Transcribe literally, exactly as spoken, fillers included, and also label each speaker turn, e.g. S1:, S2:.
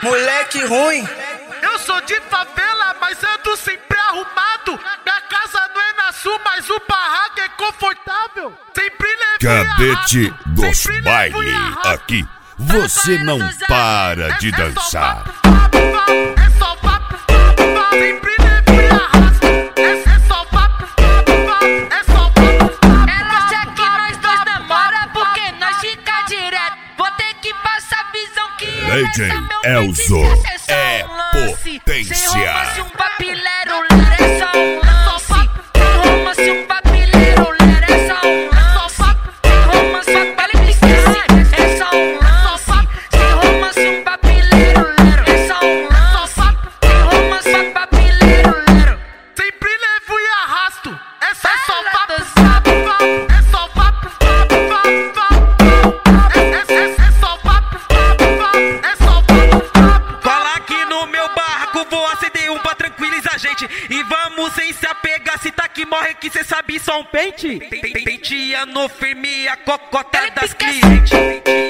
S1: Moleque ruim.
S2: Eu sou de favela, mas ando sempre arrumado. Minha casa não é na sul, mas o barraco é confortável. Sempre levei
S3: Cadete
S2: arrasto,
S3: dos
S2: sempre
S3: bailes
S2: levei arrasto.
S3: aqui. Você não para de dançar.
S2: É só papo, sempre levei arrasto. É só papo, é só papo.
S4: Ela acha que nós dois namora porque nós fica direto. Vou ter que passar visão que
S3: Legend
S4: essa meu
S3: Elzo
S4: feitiço
S3: é
S4: só um lance.
S3: potência.
S4: Sem romance um papilero, ler é só um lance. Sem romance um papilero, ler é só um lance. Sem romance um papilero, é só um lance. Sem romance um papilero, ler é só um lance. Sem romance um papilero, ler.
S2: Sempre levo e arrasto. É só só
S4: Ela
S2: papo,
S4: dançava.
S2: é só papo, é só papo, é só papo.
S5: Fala aqui no meu barraco, vou acender um pra tranquilizar a gente. E vamos sem se apegar, se tá que morre que cê sabe só um pente. Penteando firme a cocota
S4: Ele
S5: das
S4: pisca-
S5: clientes.